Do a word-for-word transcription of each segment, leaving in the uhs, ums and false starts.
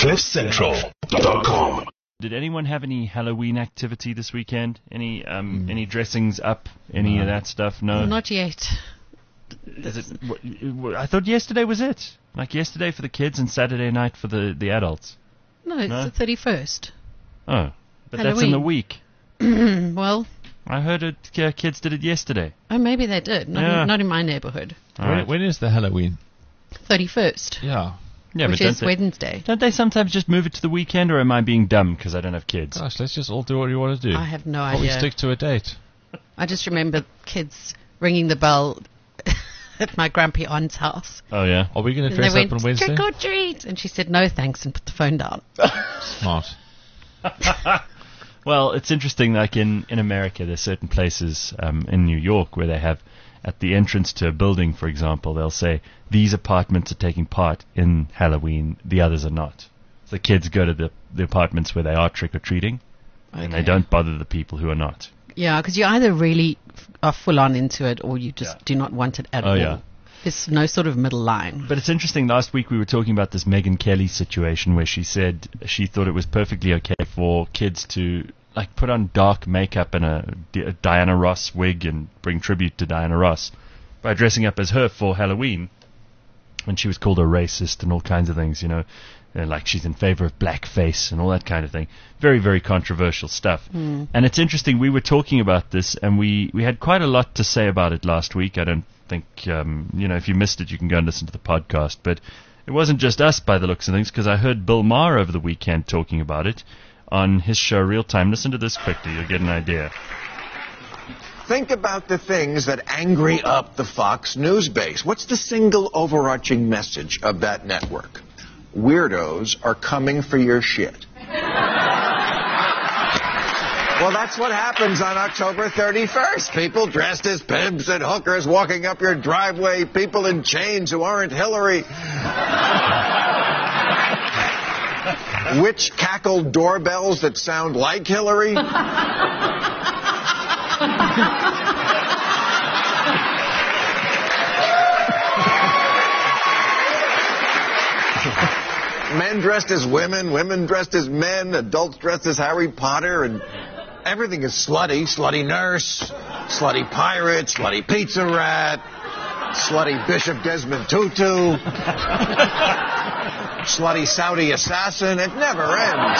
cliff central dot com. Did anyone have any Halloween activity this weekend? Any um, Mm. any dressings up? Any No. of that stuff? No. Not yet. Is it? w- w- I thought yesterday was it. Like yesterday for the kids and Saturday night for the, the adults. No, it's No? the thirty-first. Oh, but that's in the Halloween. week. Well, I heard it. Uh, kids did it yesterday. oh, maybe they did. Not, Yeah. in, not in my neighborhood. All When, right. when is the Halloween? thirty-first, Yeah. Yeah, which but is don't they, Wednesday. don't they sometimes just move it to the weekend, or am I being dumb because I don't have kids? Gosh, let's just all do what you want to do. I have no Probably idea. stick to a date. I just remember kids ringing the bell at my grumpy aunt's house. Oh yeah. Are we going to And they dress went, up on Wednesday? trick or treat. And she said, no thanks, and put the phone down. Smart. Well, it's interesting. Like in, in America, there's certain places um, in New York where they have at the entrance to a building, for example, they'll say these apartments are taking part in Halloween, the others are not. So the kids go to the, the apartments where they are trick or treating, and they Okay. don't bother the people who are not. Yeah, because you either really f- are full on into it or you just Yeah. do not want it at Oh, all. yeah. There's no sort of middle line. But it's interesting. Last week we were talking about this Megyn Kelly situation where she said she thought it was perfectly okay for kids to like put on dark makeup and a, D- a Diana Ross wig and bring tribute to Diana Ross by dressing up as her for Halloween. And she was called a racist and all kinds of things, you know, uh, like she's in favor of blackface and all that kind of thing. Very, very controversial stuff. And it's interesting. We were talking about this, and we, we had quite a lot to say about it last week. I don't think, um, you know, if you missed it, you can go and listen to the podcast. But it wasn't just us by the looks of things, because I heard Bill Maher over the weekend talking about it on his show Real Time. Listen to this quickly. You'll get an idea. Think about the things that angry up the Fox News base. What's the single overarching message of that network? Weirdos are coming for your shit. Well, that's what happens on October thirty-first. People dressed as pimps and hookers walking up your driveway. People in chains who aren't Hillary. Witch cackled doorbells that sound like Hillary. Men dressed as women, women dressed as men, adults dressed as Harry Potter, and everything is slutty. Slutty nurse, slutty pirate, slutty pizza rat, slutty Bishop Desmond Tutu, slutty Saudi assassin. It never ends.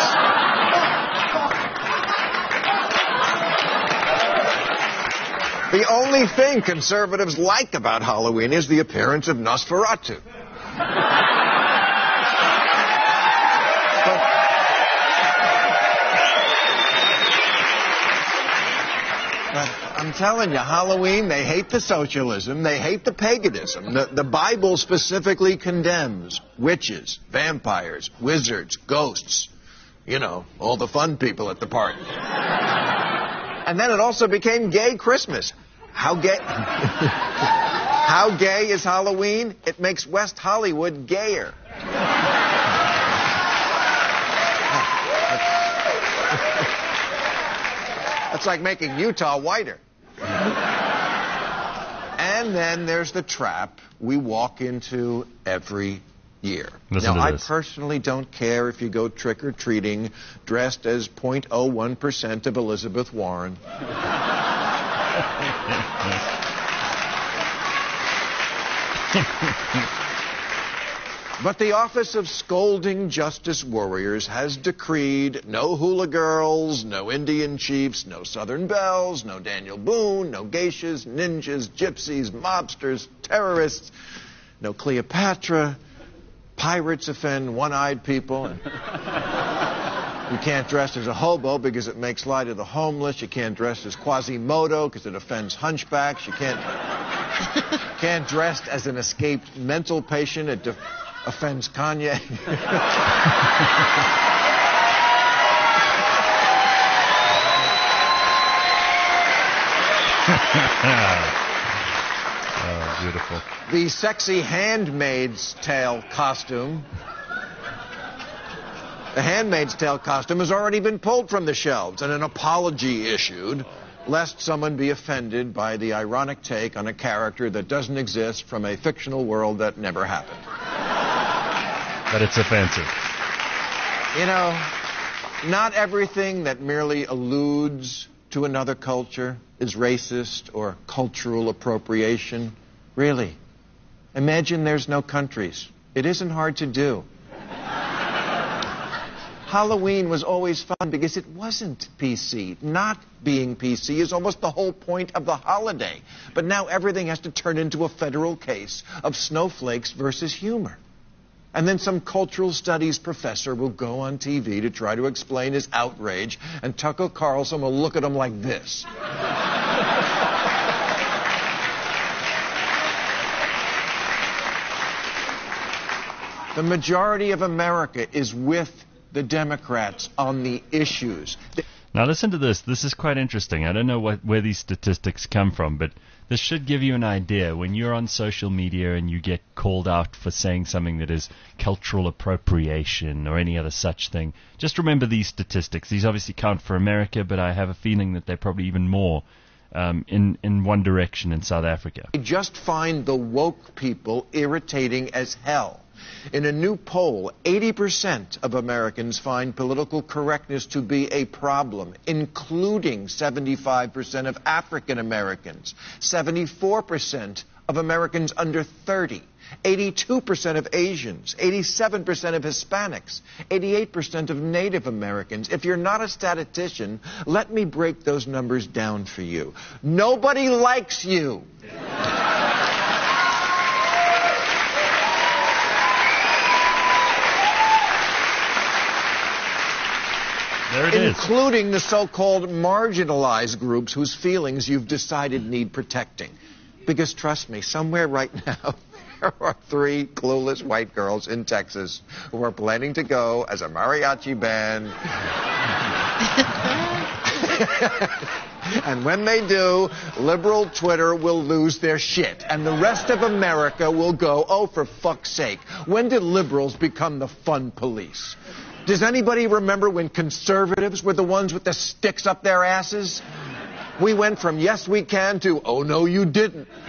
The only thing conservatives like about Halloween is the appearance of Nosferatu. But I'm telling you, Halloween, they hate the socialism, they hate the paganism. The, the Bible specifically condemns witches, vampires, wizards, ghosts. You know, all the fun people at the party. And then it also became gay Christmas. How gay? How gay is Halloween? It makes West Hollywood gayer. That's like making Utah whiter. And then there's the trap we walk into every year. Listen now, to I this. personally don't care if you go trick-or-treating dressed as zero point zero one percent of Elizabeth Warren. But the Office of Scolding Justice Warriors has decreed no hula girls, no Indian chiefs, no Southern belles, no Daniel Boone, no geishas, ninjas, gypsies, mobsters, terrorists, no Cleopatra. Pirates offend one-eyed people. And you can't dress as a hobo because it makes light of the homeless. You can't dress as Quasimodo because it offends hunchbacks. You can't, can't dress as an escaped mental patient. It def- offends Kanye. Oh, beautiful. The sexy Handmaid's Tale costume. The Handmaid's Tale costume has already been pulled from the shelves and an apology issued, lest someone be offended by the ironic take on a character that doesn't exist from a fictional world that never happened. But it's offensive. You know, not everything that merely alludes to another culture is racist or cultural appropriation. Really. Imagine there's no countries. It isn't hard to do. Halloween was always fun because it wasn't P C. Not being P C is almost the whole point of the holiday. But now everything has to turn into a federal case of snowflakes versus humor. And then some cultural studies professor will go on T V to try to explain his outrage, and Tucker Carlson will look at him like this. The majority of America is with the Democrats on the issues. Now listen to this. This is quite interesting. I don't know what, where these statistics come from, but this should give you an idea. When you're on social media and you get called out for saying something that is cultural appropriation or any other such thing, just remember these statistics. These obviously count for America, but I have a feeling that they're probably even more um, in, in one direction in South Africa. They just find the woke people irritating as hell. In a new poll, eighty percent of Americans find political correctness to be a problem, including seventy-five percent of African Americans, seventy-four percent of Americans under thirty, eighty-two percent of Asians, eighty-seven percent of Hispanics, eighty-eight percent of Native Americans. If you're not a statistician, let me break those numbers down for you. Nobody likes you. There it is. Including the so-called marginalized groups whose feelings you've decided need protecting. Because trust me, somewhere right now, there are three clueless white girls in Texas who are planning to go as a mariachi band. And when they do, liberal Twitter will lose their shit. And the rest of America will go, oh, for fuck's sake, when did liberals become the fun police? Does anybody remember when conservatives were the ones with the sticks up their asses? We went from yes, we can to oh, no, you didn't. Thank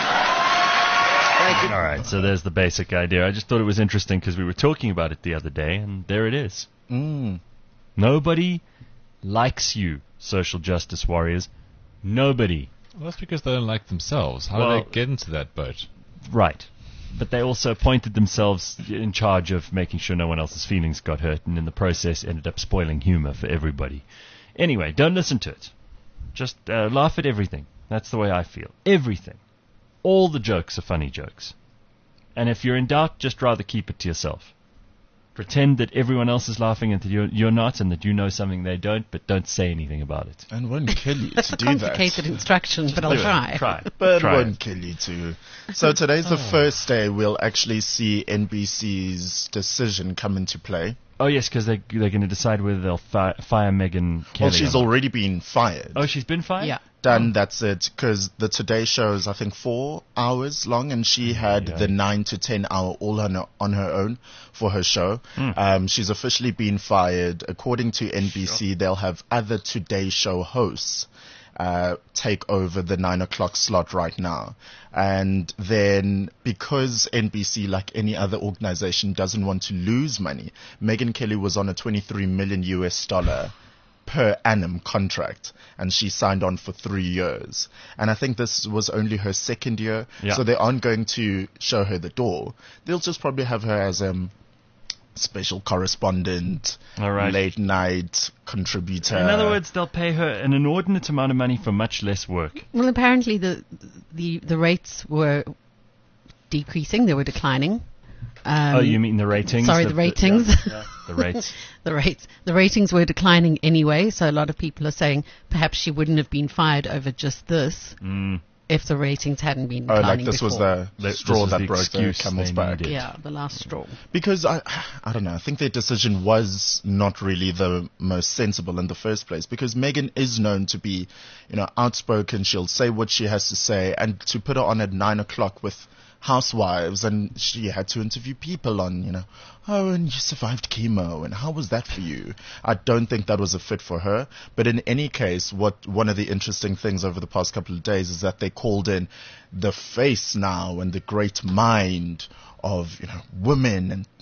you. All right, so there's the basic idea. I just thought it was interesting because we were talking about it the other day, and there it is. Mm. Nobody likes you, social justice warriors. Nobody. Well, that's because they don't like themselves. How Well- do they get into that boat? Right. But they also appointed themselves in charge of making sure no one else's feelings got hurt, and in the process ended up spoiling humor for everybody. Anyway, don't listen to it. Just uh, laugh at everything. That's the way I feel. Everything. All the jokes are funny jokes. And if you're in doubt, just rather keep it to yourself. Pretend that everyone else is laughing and that you're, you're not, and that you know something they don't, but don't say anything about it. And won't kill you That's to a do complicated that. instruction, but I'll Do it. try. Try. But it Try won't it. kill you too. So today's the first day we'll actually see N B C's decision come into play. Oh, yes, because they, they're going to decide whether they'll fi- fire Megyn Kelly. Well, she's or not. already been fired. Oh, she's been fired? Yeah. Done, that's it. Because the Today Show is, I think, four hours long, and she had Yeah. the nine to ten hour all on her, on her own for her show. Hmm. Um, she's officially been fired. According to N B C, they'll have other Today Show hosts uh, take over the nine o'clock slot right now. And then because N B C, like any other organization, doesn't want to lose money, Megyn Kelly was on a twenty-three million U S dollar per annum contract, and she signed on for three years. And I think this was only her second year, Yeah. so they aren't going to show her the door. They'll just probably have her as a um, special correspondent, All right. late night contributor. In other words, they'll pay her an inordinate amount of money for much less work. Well, apparently the the the rates were decreasing; they were declining. Um, Oh, you mean the ratings? Sorry, the ratings. yeah, yeah, the rates. the rates the ratings were declining anyway, so a lot of people are saying perhaps she wouldn't have been fired over just this Mm. if the ratings hadn't been Oh, declining like this was before. the This straw was that the broke the excuse camel's they back. needed. Yeah, the last straw. Because I, I don't know, I think their decision was not really the most sensible in the first place, because Megyn is known to be, you know, outspoken. She'll say what she has to say, and to put her on at nine o'clock with housewives, and she had to interview people on, you know, oh, and you survived chemo, and how was that for you? I don't think that was a fit for her. But in any case, what one of the interesting things over the past couple of days is that they called in the face now and the great mind of, you know, women and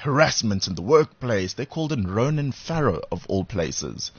harassment in the workplace. They called in Ronan Farrow, of all places,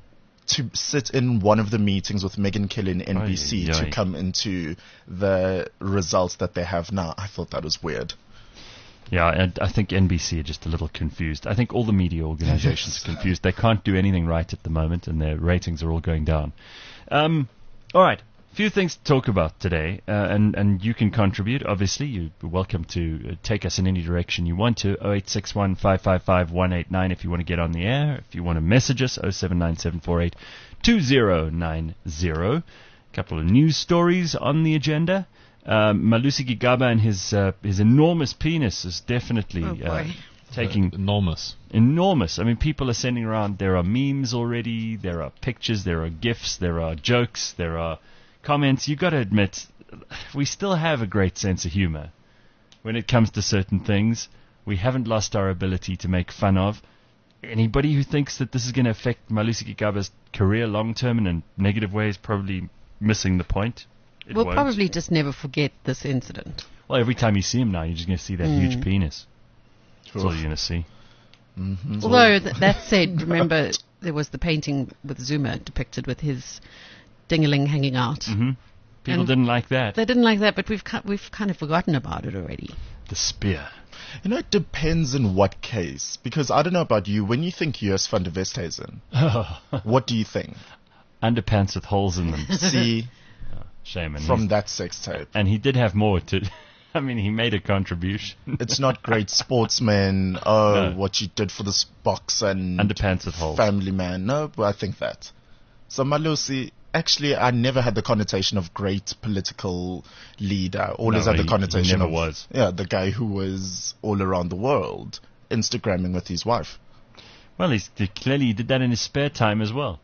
to sit in one of the meetings with Megyn Kelly in N B C Oy, oy. to come into the results that they have now. I thought that was weird. Yeah, and I think N B C are just a little confused. I think all the media organizations are confused. They can't do anything right at the moment, and their ratings are all going down. Um, all right, a few things to talk about today, uh, and, and you can contribute. Obviously, you're welcome to uh, take us in any direction you want to. oh eight six one, five five five, one eight nine if you want to get on the air. If you want to message us, oh seven nine seven four eight two oh nine oh. A couple of news stories on the agenda. Um, Malusi Gigaba and his uh, his enormous penis is definitely Oh, uh, boy. taking Uh, enormous. enormous. I mean, people are sending around. There are memes already. There are pictures. There are gifs. There are jokes. There are comments. You got to admit, we still have a great sense of humor when it comes to certain things. We haven't lost our ability to make fun of. Anybody who thinks that this is going to affect Malusi Gigaba's career long term in a negative way is probably missing the point. It We'll won't. probably just never forget this incident. Well, every time you see him now, you're just going to see that huge penis. That's all you're going to see. Mm-hmm. Although, th- that said, remember there was the painting with Zuma depicted with his dingaling hanging out. hmm People And didn't like that. They didn't like that, but we've ki- we've kind of forgotten about it already. The spear. You know, it depends in what case. Because I don't know about you, when you think U S van der Westhuizen, what do you think? Underpants with holes in them. See, Shame. And, from he's- that sex tape. and he did have more to. I mean, he made a contribution. It's not great sportsman, oh, No. what you did for this box and Underpants with holes. family man. No, but I think that. So Malusi, actually, I never had the connotation of great political leader. Always No, had the he- he connotation never of was. yeah, the guy who was all around the world, Instagramming with his wife. Well, he's clearly he did that in his spare time as well.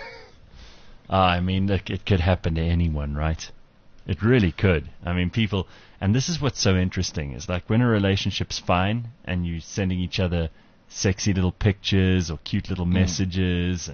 Ah, I mean, look, it could happen to anyone, right? It really could. I mean, people, and this is what's so interesting, is like when a relationship's fine and you're sending each other sexy little pictures or cute little messages,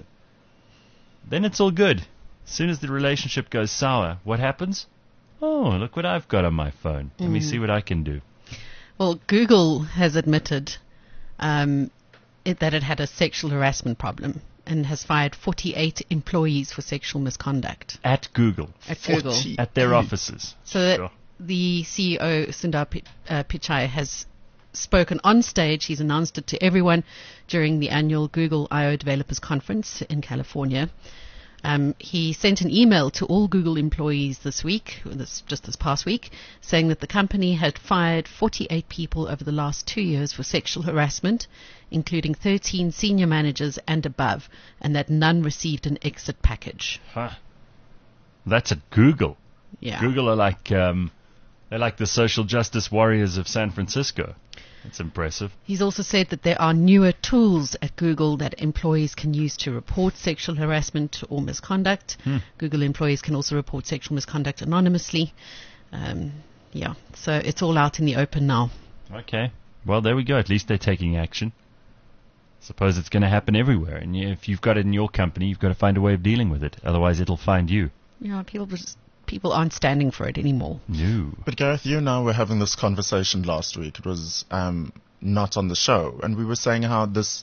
then it's all good. As soon as the relationship goes sour, what happens? Oh, look what I've got on my phone. Let me see what I can do. Well, Google has admitted um, it, that it had a sexual harassment problem and has fired forty-eight employees for sexual misconduct At Google, at Google. forty at their offices. So that Sure. the C E O, Sundar Pi- uh, Pichai, has spoken on stage. He's announced it to everyone during the annual Google I O Developers Conference in California. Um, he sent an email to all Google employees this week, or this, just this past week, saying that the company had fired forty-eight people over the last two years for sexual harassment, including thirteen senior managers and above, and that none received an exit package. Huh. That's at Google. Yeah. Google are like um, they're like the social justice warriors of San Francisco. That's impressive. He's also said that there are newer tools at Google that employees can use to report sexual harassment or misconduct. Google employees can also report sexual misconduct anonymously. Um, yeah, so it's all out in the open now. Okay. Well, there we go. At least they're taking action. Suppose it's going to happen everywhere, and you, if you've got it in your company, you've got to find a way of dealing with it. Otherwise, it'll find you. Yeah, people just, people aren't standing for it anymore. No. But Gareth, you and I were having this conversation last week. It was um, not on the show. And we were saying how this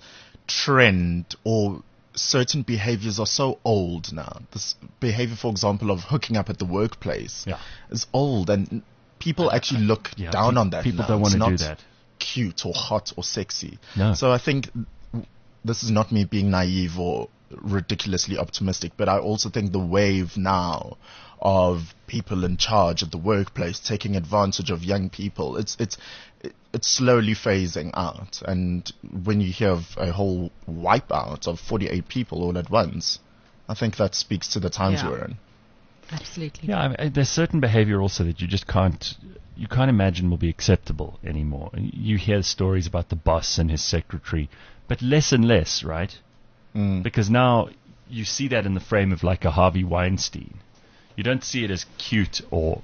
trend or certain behaviors are so old now. This behavior, for example, of hooking up at the workplace Yeah. is old. And people actually look Yeah, down pe- on that people now. don't It's wanna do not that. cute or hot or sexy. No. So I think this is not me being naive or ridiculously optimistic, but I also think the wave now of people in charge at the workplace taking advantage of young people, it's it's it's slowly phasing out. And when you hear of a whole wipeout of forty-eight people all at once, I think that speaks to the times Yeah. we're in. Absolutely. Yeah, I mean, there's certain behavior also that you just can't you can't imagine will be acceptable anymore. You hear stories about the boss and his secretary, but less and less, right? Mm. Because now you see that in the frame of like a Harvey Weinstein. You don't see it as cute or,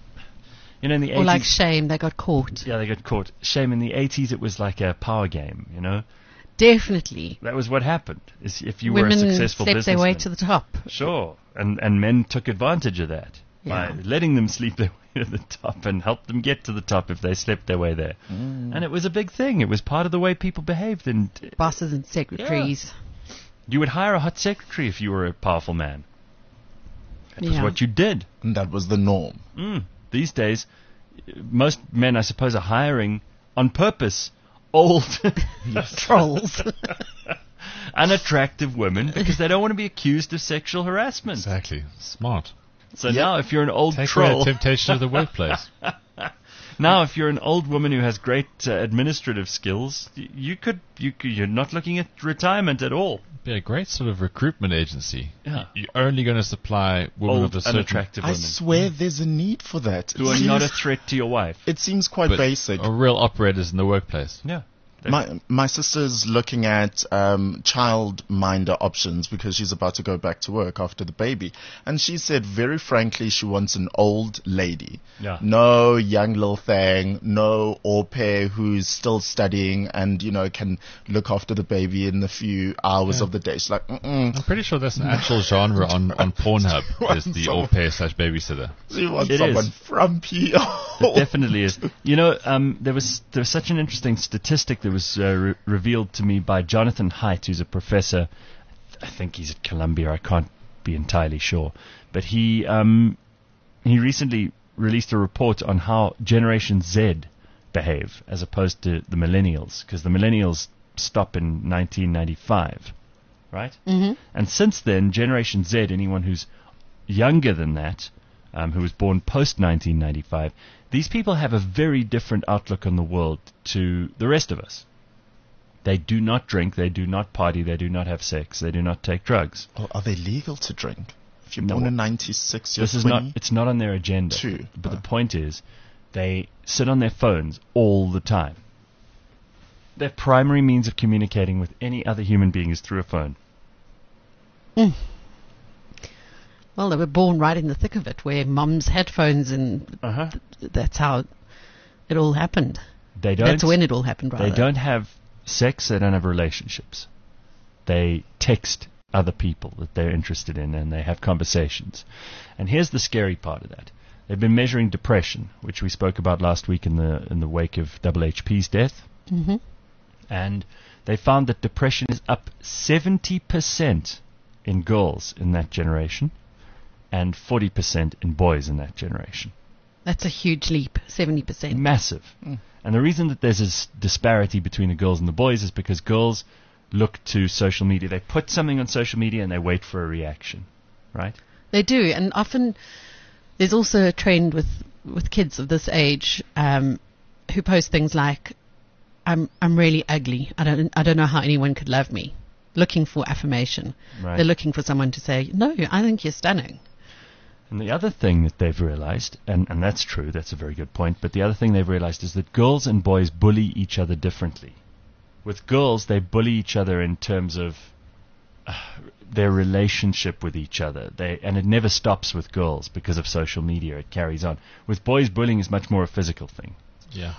you know, in the Or like eighties. shame, they got caught. Yeah, they got caught. Shame, in the eighties it was like a power game, you know? Definitely. That was what happened. Is if you were Women a successful stepped their way businessman. to the top. Sure. And and men took advantage of that. Yeah. by letting them sleep their way to the top and help them get to the top if they slept their way there. Mm. And it was a big thing. It was part of the way people behaved. And Bosses and secretaries. you would hire a hot secretary if you were a powerful man. That was Yeah. what you did. And that was the norm. Mm. These days, most men, I suppose, are hiring on purpose old, Trolls. unattractive women because they don't want to be accused of sexual harassment. Exactly. Smart. So Yep. now, if you're an old Take away troll, the temptation of the workplace. now if you're an old woman who has great uh, administrative skills, y- you could, you could, you're not looking at retirement at all. Be a great sort of recruitment agency. Yeah. You're only going to supply women Old, of a certain. unattractive I women swear there's a need for that. who It are not a seems- threat to your wife. It seems quite but basic. are real operators in the workplace. Yeah. My my sister's looking at um, childminder options because she's about to go back to work after the baby, and she said very frankly she wants an old lady, Yeah. no young little thing, no au pair who's still studying and you know can look after the baby in the few hours Yeah. of the day. She's like, mm-mm. I'm pretty sure that's an actual genre on, on Pornhub. Is the au pair slash babysitter. She wants It someone is. from P O. It definitely is. You know, um, there was there was such an interesting statistic that was uh, re- revealed to me by Jonathan Haidt, who's a professor. I think he's at Columbia. I can't be entirely sure, but he um, he recently released a report on how Generation Z behave as opposed to the millennials, because the millennials stop in nineteen ninety-five, right? hmm And since then, Generation Z, anyone who's younger than that, um, who was born post nineteen ninety-five, these people have a very different outlook on the world to the rest of us. They do not drink, they do not party, they do not have sex, they do not take drugs. Oh, are they legal to drink? If you're No. born in ninety-six, you're This is twenty. not, it's not on their agenda. True. But Uh. the point is, they sit on their phones all the time. Their primary means of communicating with any other human being is through a phone. Well, they were born right in the thick of it, where mums had phones, and Uh-huh. th- that's how it all happened. They don't. That's when it all happened, rather. They don't have sex, they don't have relationships. They text other people that they're interested in and they have conversations. And here's the scary part of that. They've been measuring depression, which we spoke about last week in the in the wake of Double H P's death. hmm And they found that depression is up seventy percent in girls in that generation and forty percent in boys in that generation. That's a huge leap, seventy percent. Massive. And the reason that there's this disparity between the girls and the boys is because girls look to social media. They put something on social media and they wait for a reaction, right? They do, and often there's also a trend with, with kids of this age um, who post things like, "I'm I'm really ugly. I don't I don't know how anyone could love me," looking for affirmation. Right. They're looking for someone to say, "No, I think you're stunning." And the other thing that they've realized, and, and that's true, that's a very good point, but the other thing they've realized is that girls and boys bully each other differently. With girls, they bully each other in terms of uh, their relationship with each other. They and it never stops with girls because of social media. It carries on. With boys, bullying is much more a physical thing. Yeah.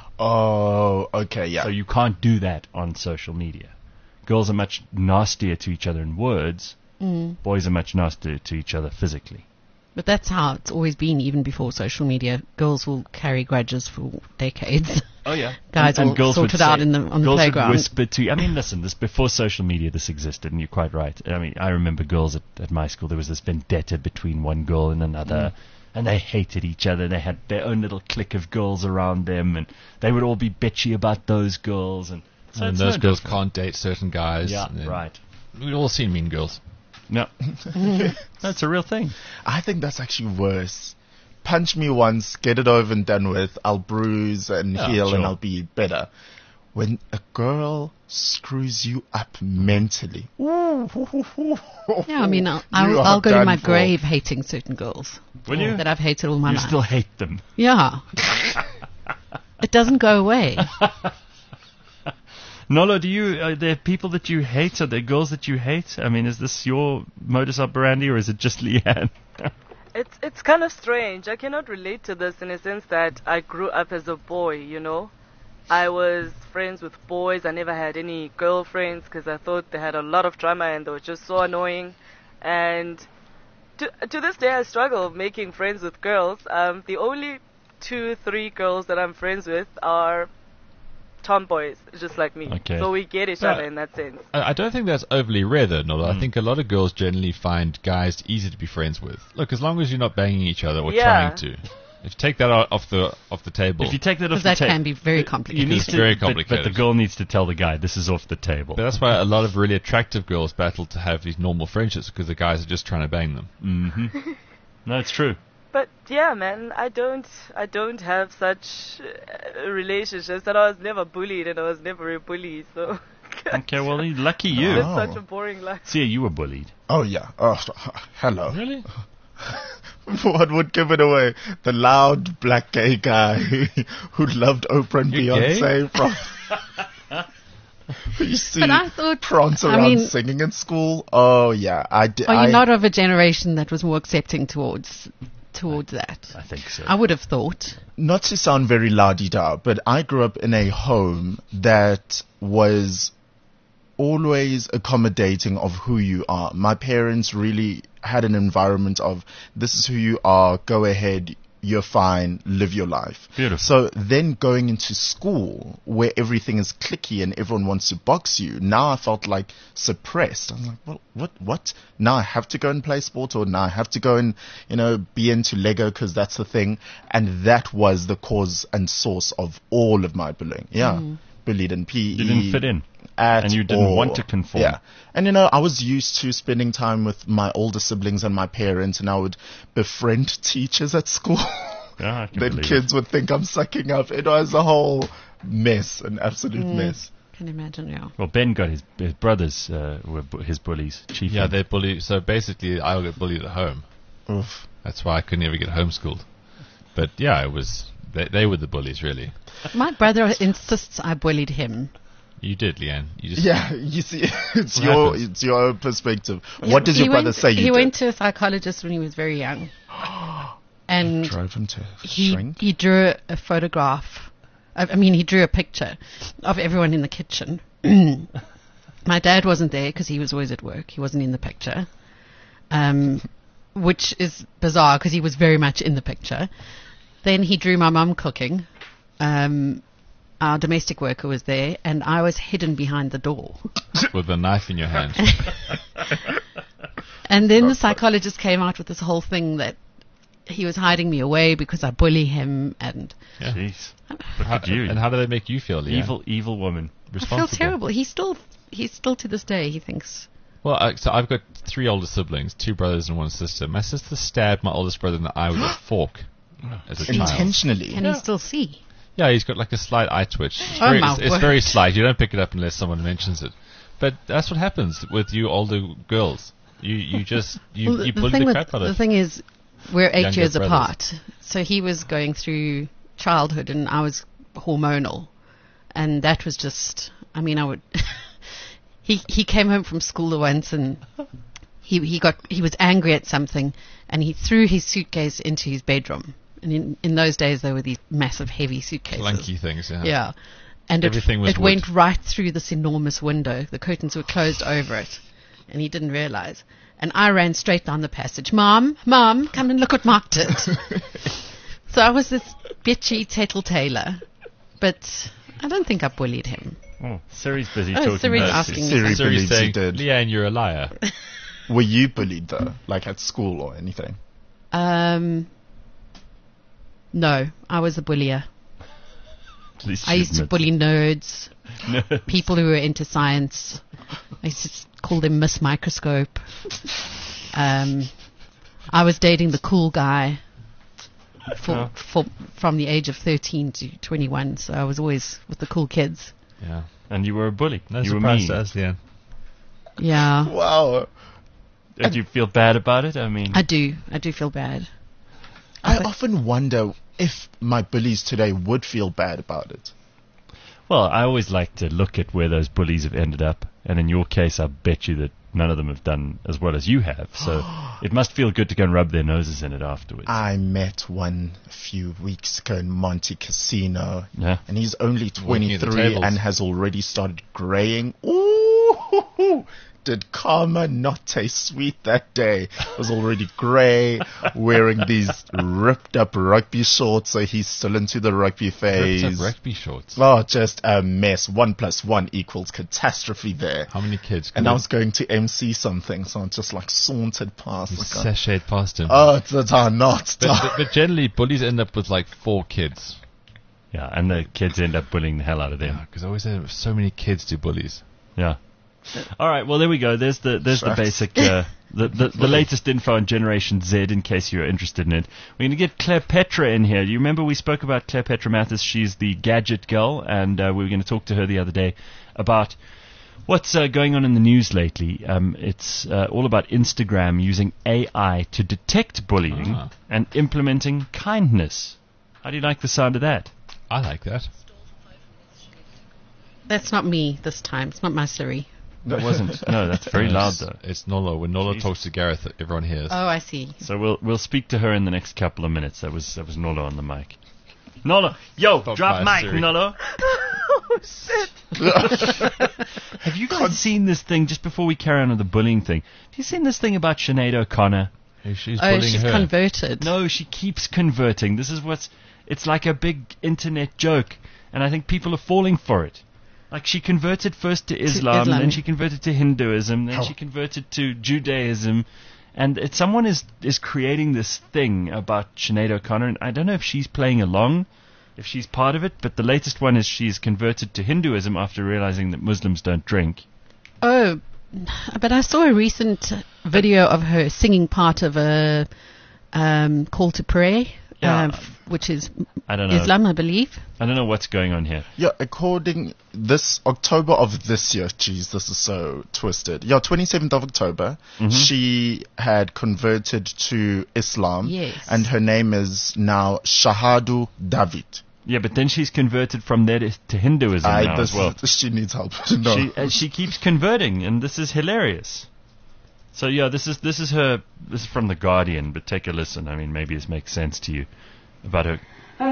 Oh, okay, yeah. So you can't do that on social media. Girls are much nastier to each other in words. Mm. Boys are much nastier to each other physically. But that's how it's always been, even before social media. Girls will carry grudges for decades. Oh yeah, Guys and, will and girls sort would it out say- in the- on the girls playground. Would whisper to you. I mean, listen, this before social media, this existed, and you're quite right. I mean, I remember girls at, at my school. There was this vendetta between one girl and another, and they hated each other. They had their own little clique of girls around them, and they would all be bitchy about those girls. And so and it's those no girls different. can't date certain guys. Yeah, and then- right. We've all seen Mean Girls. No, that's a real thing. I think that's actually worse. Punch me once, get it over and done with. I'll bruise and Yeah, heal sure. and I'll be better. When a girl screws you up mentally. Yeah, I mean, I'll, You I'll, are I'll go to done my for. grave hating certain girls Will you? that I've hated all my You life. still hate them. Yeah. It doesn't go away. Nolo, do you? Are there people that you hate? Are there girls that you hate? I mean, is this your modus operandi, or is it just Leanne? It's it's kind of strange. I cannot relate to this in a sense that I grew up as a boy, you know. I was friends with boys. I never had any girlfriends because I thought they had a lot of drama and they were just so annoying. And to, to this day, I struggle making friends with girls. Um, the only two, three girls that I'm friends with are tomboys, just like me. Okay. So we get each Yeah. other in that sense. I, I don't think that's overly rare, though, Nola. Mm. I think a lot of girls generally find guys easy to be friends with. Look, as long as you're not banging each other or Yeah. trying to. If you take that o- off the off the table. If you take that off Because the that table, can be very you complicated. need It's to, very but- But, complicated. the girl needs to tell the guy this is off the table. But that's why a lot of really attractive girls battle to have these normal friendships because the guys are just trying to bang them. hmm No, it's true. But yeah, man, I don't, I don't have such uh, relationships, and I was never bullied, and I was never a bully. So Okay, well, lucky it's you. Oh. such a boring life. See, you were bullied. Oh yeah. Oh, hello. Really? What would give it away? The loud black gay guy who loved Oprah and You're gay? Beyonce from. Who used to But I thought- prance I around mean- singing in school. Oh yeah, I did. Are I, you not of a generation that was more accepting towards towards that? I think so. I would have thought. not to sound very la-di-da, but I grew up in a home that was always accommodating of who you are. My parents really had an environment of, this is who you are, go ahead, you're fine, live your life. Beautiful. So then going into school where everything is cliquey and everyone wants to box you, now I felt like suppressed. I'm like, well, what, what? Now I have to go and play sport, or now I have to go and, you know, be into Lego because that's the thing. And that was the cause and source of all of my bullying. Yeah. Bullied in P E. You didn't fit in. At And you didn't all. want to conform. Yeah. And you know, I was used to spending time with my older siblings and my parents, and I would befriend teachers at school. Yeah, I can Then believe kids would think I'm sucking up. It was a whole mess, an absolute Mm. mess. Can imagine, yeah. it. Well, Ben got his, his brothers uh, were bu- his bullies. Chief. Yeah, they bully. So basically, I got bullied at home. Oof. That's why I could never get homeschooled. But yeah, it was they, they were the bullies, really. My brother insists I bullied him. You did, Leanne. You just Yeah, you see, it's What your happens? it's your own perspective. What does your He brother went- say you He did? went to a psychologist when he was very young. And Drove him to he, shrink. he drew a photograph. I I mean, he drew a picture of everyone in the kitchen. My dad wasn't there because he was always at work. He wasn't in the picture, um, which is bizarre because he was very much in the picture. Then he drew my mum cooking. Um, our domestic worker was there, and I was hidden behind the door. with a knife in your hand. And then the psychologist came out with this whole thing that he was hiding me away because I bully him, and Yeah. Jeez. How, Look at you. and how do they make you feel, Leanne? Evil, evil woman. I feel Responsible. terrible. He still, he still to this day, he thinks. Well, I, so I've got three older siblings, two brothers and one sister. My sister stabbed my oldest brother in the eye with a fork as a child. Intentionally. Can he still see? Yeah, he's got like a slight eye twitch. It's, Oh very, my it's, it's word. very slight. You don't pick it up unless someone mentions it. But that's what happens with you older girls. You you just you, Well, you the, bully thing the with, crap out the of. thing is, we're eight younger years brothers. apart. So he was going through childhood, and I was hormonal, and that was just. I mean, I would. he he came home from school once, and he he got he was angry at something, and he threw his suitcase into his bedroom. And in in those days, there were these massive, heavy suitcases. Clunky things. Yeah. Yeah. And it, Everything was it wood. went right through this enormous window. The curtains were closed over it. And he didn't realize. And I ran straight down the passage. Mom, Mom, come and look what Mark did. So I was this bitchy tattletailer. But I don't think I bullied him. Oh, Siri's busy Oh, talking Siri's about asking this. me Siri Siri believes saying, you did. Leanne, you're a liar. Were you bullied though, like at school or anything? Um, no, I was a bullier. At least I she used to admits bully nerds, it. people who were into science. I used to s- call them Miss Microscope. Um, I was dating the cool guy for, Oh. for from the age of thirteen to twenty-one, so I was always with the cool kids. Yeah. And you were a bully. No you were surprise mean. to us, Leanne. Yeah, Wow. Did you feel bad about it? I mean, I do. I do feel bad. I often wonder if my bullies today would feel bad about it. well, I always like to look at where those bullies have ended up. And in your case, I bet you that none of them have done as well as you have. So it must feel good to go and rub their noses in it afterwards. I met one a few weeks ago in Monte Casino, Yeah. and he's only Working at the twenty-three tables. and has already started graying. Ooh, did karma not taste sweet that day? It was already grey, wearing these ripped up rugby shorts, so he's still into the rugby phase. Ripped up rugby shorts. Oh, just a mess. One plus one equals catastrophe there. How many kids? And I was going to M C something, so I just like sauntered past. You Like, sashayed past him. oh, it's a time not. but, but, but generally, bullies end up with like four kids. Yeah, and the kids end up bullying the hell out of them. Yeah, because I always end up with so many kids do bullies. Yeah. All right. Well, there we go. There's the there's the Shucks. basic uh, the, the the latest info on Generation Z. In case you're interested in it, we're going to get Claire Petra in here. You remember we spoke about Claire Petra Mathis? She's the gadget girl, and uh, we were going to talk to her the other day about what's uh, going on in the news lately. Um, it's uh, all about Instagram using A I to detect bullying Ah. and implementing kindness. How do you like the sound of that? I like that. That's not me this time. It's not my Siri. That wasn't. No, that's very No, loud it's- though. It's Nolo. When Nolo Jeez. talks to Gareth, everyone hears. Oh, I see. So we'll we'll speak to her in the next couple of minutes. That was that was Nolo on the mic. Nolo, yo, Stop drop by, mic, Siri. Nolo. Oh shit! Have you guys seen this thing? Just before we carry on with the bullying thing, have you seen this thing about Sinead O'Connor? Hey, she's Oh, bullying she's her. converted. No, she keeps converting. This is what's. It's like a big internet joke, and I think people are falling for it. Like she converted first to Islam, Islam. then she converted to Hinduism, then How? she converted to Judaism, and it, someone is is creating this thing about Sinead O'Connor, and I don't know if she's playing along, if she's part of it, but the latest one is she's converted to Hinduism after realizing that Muslims don't drink. Oh, but I saw a recent video of her singing part of a um, call to prayer, Yeah. um, f- which is I don't know. Islam, I believe. I don't know what's going on here. Yeah, according this October of this year, geez, this is so twisted. Yeah, twenty-seventh of October, she had converted to Islam, Yes. and her name is now Shahadu David. Yeah, but then she's converted from there to, to Hinduism I, now this, as well. she needs help. no. She and she keeps converting, and this is hilarious. So yeah, this is this is her. This is from the Guardian, but take a listen. I mean, maybe this makes sense to you about her.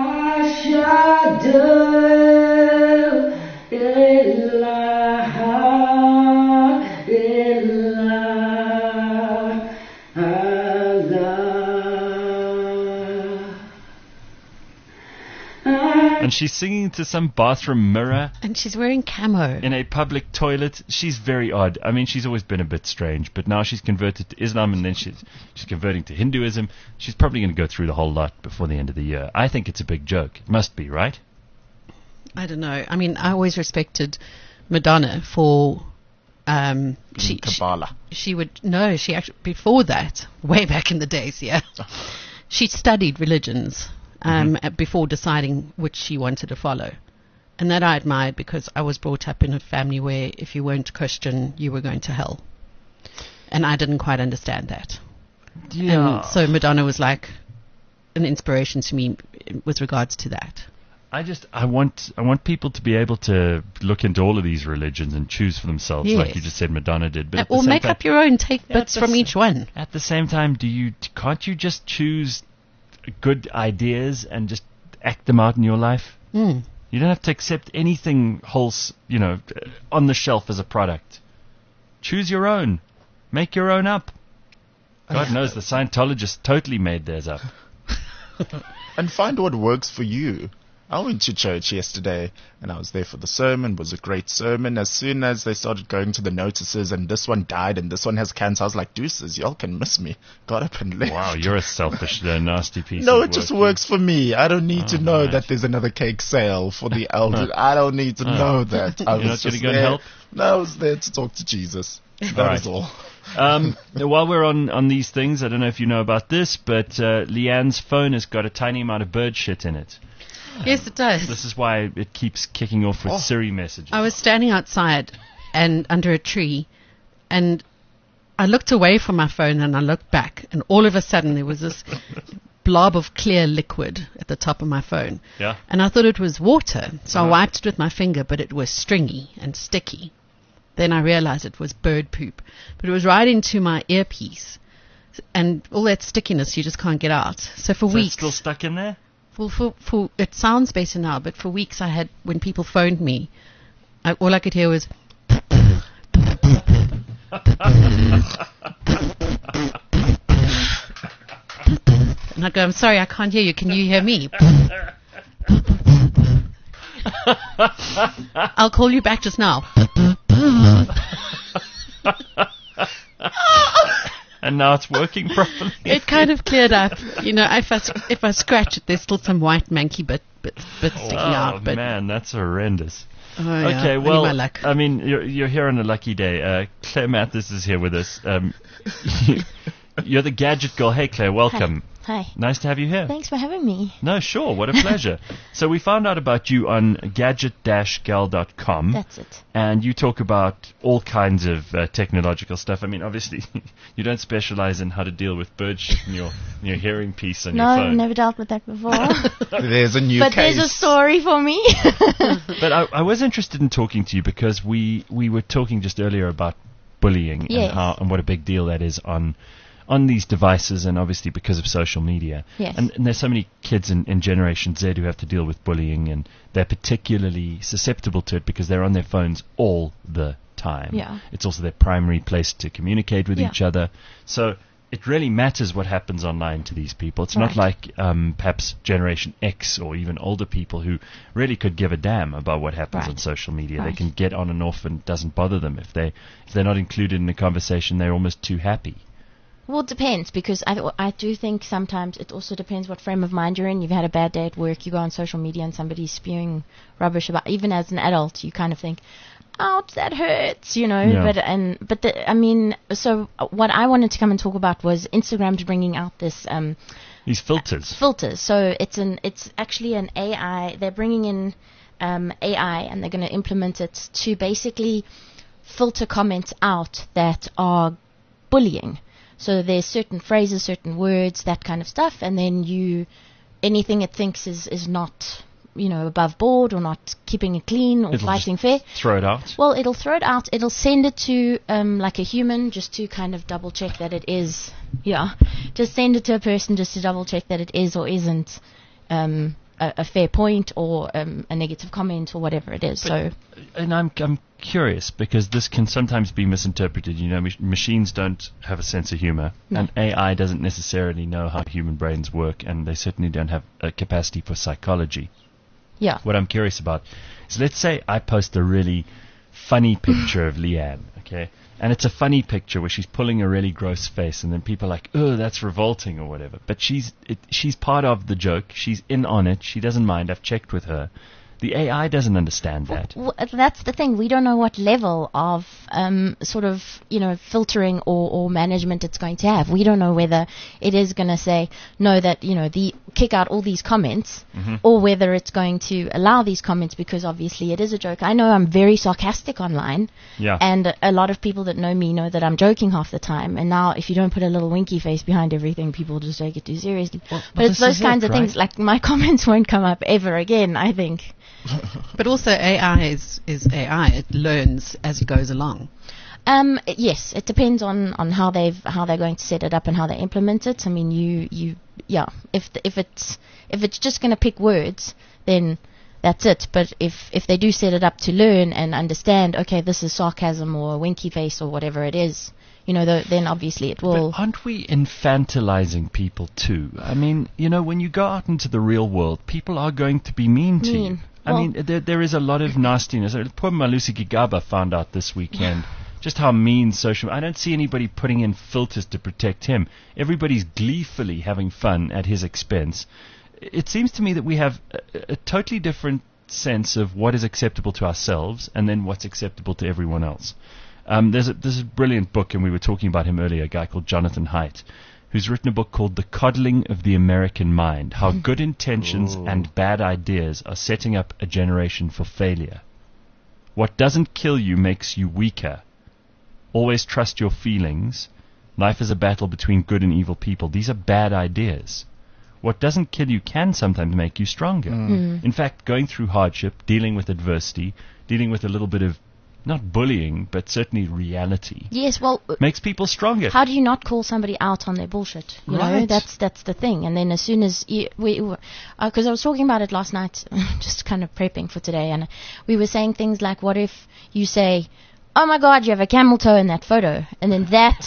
And she's singing to some bathroom mirror And she's wearing camo. in a public toilet. She's very odd. I mean, she's always been a bit strange, but now she's converted to Islam, and then she's she's converting to Hinduism. She's probably going to go through the whole lot before the end of the year. I think it's a big joke. It must be, right? I don't know. I mean, I always respected Madonna for. Um, she, she Kabbalah. she would no. She actually before that, way back in the days, yeah. She studied religions um, uh, before deciding which she wanted to follow, and that I admired because I was brought up in a family where if you weren't Christian, you were going to hell, and I didn't quite understand that. And so Madonna was like an inspiration to me with regards to that. I just I want I want people to be able to look into all of these religions and choose for themselves, like Yes. you just said Madonna did. But at the Or same make time, up your own, take Yeah, bits that's- from each one. At the same time, do you can't you just choose good ideas and just act them out in your life? Mm. You don't have to accept anything whole, s- you know, uh, on the shelf as a product. Choose your own. Make your own up. God knows the Scientologists totally made theirs up. And find what works for you. I went to church yesterday and I was there for the sermon. It was a great sermon. As soon as they started going to the notices and this one died and this one has cancer, I was like, deuces, y'all can miss me. Got up and left. Wow, you're a selfish, uh, nasty piece No, of it just work. works for me. I don't need to Oh, know right. that there's another cake sale for the elders. I don't need to know that. I You're was not gonna just go and there. help? No, I was there to talk to Jesus. That All was right. all. Um, while we're on, on these things, I don't know if you know about this, but uh, Leanne's phone has got a tiny amount of bird shit in it. Yes, it does. This is why it keeps kicking off with Oh. Siri messages. I was standing outside and under a tree, and I looked away from my phone and I looked back, and all of a sudden there was this blob of clear liquid at the top of my phone. Yeah. And I thought it was water, so Uh-huh. I wiped it with my finger, but it was stringy and sticky. Then I realized it was bird poop, but it was right into my earpiece, and all that stickiness you just can't get out. So for So it's weeks, still stuck in there? well, for, for it sounds better now, but for weeks I had, when people phoned me, I, all I could hear was And I go, I'm sorry, I can't hear you. Can you hear me? I'll call you back just now. And now it's working properly. It kind of cleared up. You know, if I, if I scratch it, there's still some white manky bit, bit, bit sticking Oh, out. But man, that's horrendous. oh, yeah, Okay, only well, my luck. I mean, you're, you're here on a lucky day. Uh, Claire Mathis is here with us. Um, you're the gadget girl. Hey, Claire, welcome. Hi. Nice to have you here. Thanks for having me. No, sure. What a pleasure. So we found out about you on gadget dash gal dot com. That's it. And you talk about all kinds of uh, technological stuff. I mean, obviously, you don't specialize in how to deal with bird shit in your, in your hearing piece on No, your I've phone. never dealt with that before. There's a new but case. there's a story for me. But I, I was interested in talking to you because we, we were talking just earlier about bullying Yes. and, how, and what a big deal that is on on these devices, and obviously because of social media. Yes. And, and there's so many kids in, in Generation Z who have to deal with bullying, and they're particularly susceptible to it because they're on their phones all the time. Yeah. It's also their primary place to communicate with Yeah. each other. So it really matters what happens online to these people. It's not Right. like um, perhaps Generation X or even older people who really could give a damn about what happens on Right. social media. They Right. can get on and off and it doesn't bother them. If, they, if they're not included in the conversation, they're almost too happy. Well, it depends, because I, I do think sometimes it also depends what frame of mind you're in. You've had a bad day at work, you go on social media and somebody's spewing rubbish about, even as an adult, you kind of think, ouch, that hurts, you know. Yeah. But and but the, I mean, so what I wanted to come and talk about was Instagram's bringing out this um, These filters. filters. So it's an it's actually an A I. They're bringing in um, A I and they're going to implement it to basically filter comments out that are bullying. So there's certain phrases, certain words, that kind of stuff, and then you, anything it thinks is, is not, you know, above board or not keeping it clean or It'll fighting fair. Throw it out. Well, it'll throw it out. It'll send it to um, like a human just to kind of double check that it is. Yeah, just send it to a person just to double check that it is or isn't um, a, a fair point or um, a negative comment or whatever it is. so. And I'm I'm curious because this can sometimes be misinterpreted. You know, mach- machines don't have a sense of humor, No. and A I doesn't necessarily know how human brains work, and they certainly don't have a capacity for psychology. Yeah. What I'm curious about is, let's say I post a really funny picture of Leanne, okay, and it's a funny picture where she's pulling a really gross face, and then people are like, oh, that's revolting or whatever. But she's it, she's part of the joke. She's in on it. She doesn't mind. I've checked with her. The A I doesn't understand that. W- that's the thing. We don't know what level of um, sort of, you know, filtering or, or management it's going to have. We don't know whether it is going to say, no, that, you know, the kick out all these comments, Mm-hmm. or whether it's going to allow these comments because obviously it is a joke. I know I'm very sarcastic online, Yeah. and a, a lot of people that know me know that I'm joking half the time. And now if you don't put a little winky face behind everything, people just take it too seriously. Well, but but it's this those is it, kinds of right? things. Like, my comments won't come up ever again, I think. But also A I is, is A I. It learns as it goes along. Um, yes, it depends on, on how they've how they're going to set it up and how they implement it. I mean, you you yeah, if the, if it's if it's just going to pick words, then that's it. But if if they do set it up to learn and understand, okay, this is sarcasm or a winky face or whatever it is, you know, the, then obviously it will. But aren't we infantilizing people too? I mean, you know, when you go out into the real world, people are going to be mean to you. Mean. I Well- mean, there, there is a lot of nastiness. Uh, Poor Malusi Gigaba found out this weekend just how mean social... I don't see anybody putting in filters to protect him. Everybody's gleefully having fun at his expense. It seems to me that we have a, a totally different sense of what is acceptable to ourselves and then what's acceptable to everyone else. Um, there's, a, there's a brilliant book, and we were talking about him earlier, a guy called Jonathan Haidt, who's written a book called The Coddling of the American Mind, How Good Intentions and Bad Ideas Are Setting Up a Generation for Failure. What doesn't kill you makes you weaker. Always trust your feelings. Life is a battle between good and evil people. These are bad ideas. What doesn't kill you can sometimes make you stronger. In fact, going through hardship, dealing with adversity, dealing with a little bit of, not bullying, but certainly reality, Yes, well, makes people stronger. how do you not call somebody out on their bullshit? You know, Right. that's that's the thing. And then as soon as you, we, because I was talking about it last night, just kind of prepping for today, and we were saying things like, what if you say, "Oh my God, you have a camel toe in that photo," and then that